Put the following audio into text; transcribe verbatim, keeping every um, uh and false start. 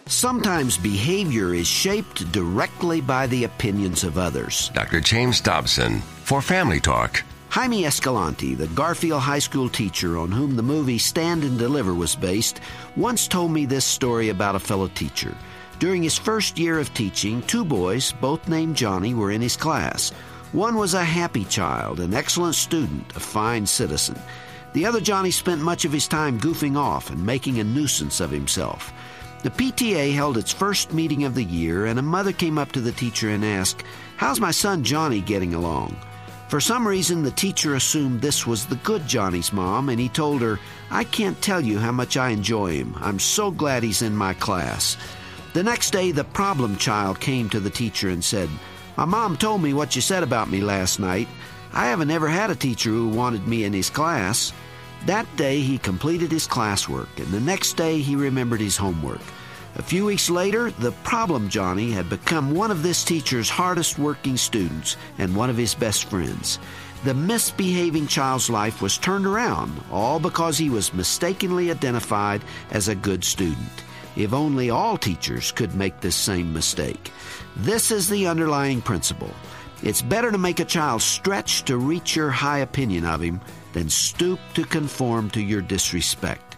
Sometimes behavior is shaped directly by the opinions of others. Doctor James Dobson for Family Talk. Jaime Escalante, the Garfield High School teacher on whom the movie Stand and Deliver was based, once told me this story about a fellow teacher. During his first year of teaching, two boys, both named Johnny, were in his class. One was a happy child, an excellent student, a fine citizen. The other, Johnny, spent much of his time goofing off and making a nuisance of himself. The P T A held its first meeting of the year, and a mother came up to the teacher and asked, "How's my son Johnny getting along?" For some reason, the teacher assumed this was the good Johnny's mom, and he told her, "I can't tell you how much I enjoy him. I'm so glad he's in my class." The next day, the problem child came to the teacher and said, "My mom told me what you said about me last night. I haven't ever had a teacher who wanted me in his class." That day, he completed his classwork, and the next day, he remembered his homework. A few weeks later, the problem Johnny had become one of this teacher's hardest working students and one of his best friends. The misbehaving child's life was turned around, all because he was mistakenly identified as a good student. If only all teachers could make this same mistake. This is the underlying principle. It's better to make a child stretch to reach your high opinion of him than stoop to conform to your disrespect.